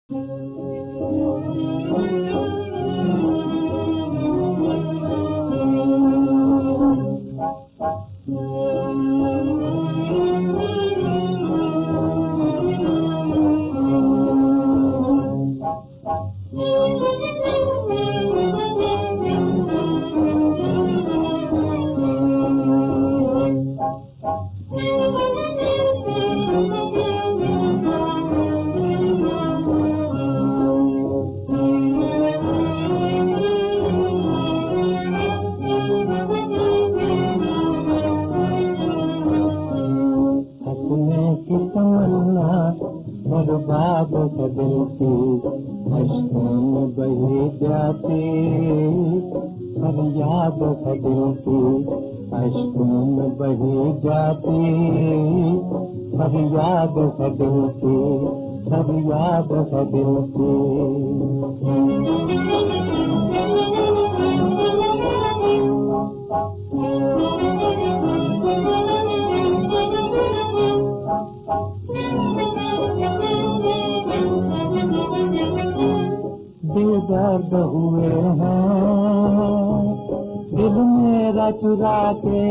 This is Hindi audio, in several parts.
बर्बाद दिल की अश्कों में बही जाती, फरियाद दिल की अश्कों में बही जाती, फरियाद दिल की, फरियाद दिल की। बेदर्द हुए हैं दिल मेरा चुरा के,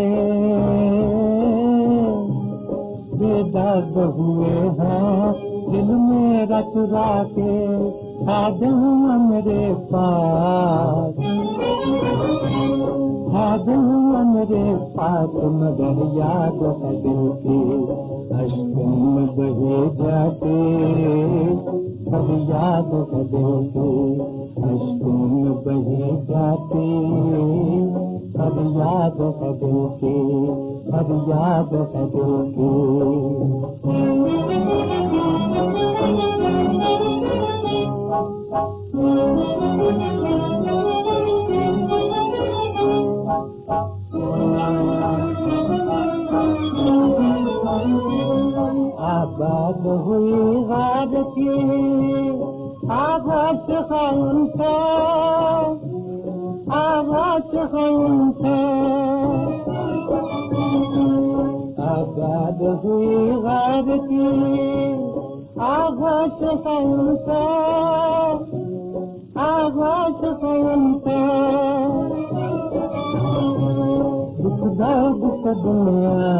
बेदर्द हुए हैं दिल मेरा चुरा के, आ जाऊँ मेरे पास, आ जाऊँ मेरे पास, मगर याद है दिल की अश्कों में बहे जाते, सब याद है दिल की अश्कों में बहे जाते, सब याद है दिल की, सब याद है दिल की। आबाद हुई गाद की आवाज है उनसे, आवाज है उनसे, आबाद हुई गाद की आवाज है उनसे, आवाज है उनसे। दुख दर्द से दुनिया,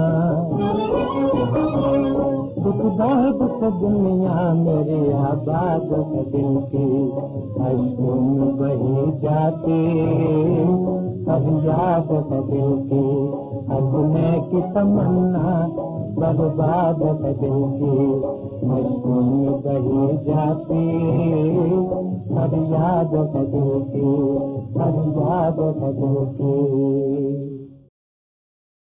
दुख दर्द से दुनिया मेरी आबाद है दिल की अश्कों में बही जाती, सब याद है दिल की अपने की तमन्ना, बर्बाद है दिल की अश्कों में बही जाती, सब याद है दिल की, सब याद है दिल की।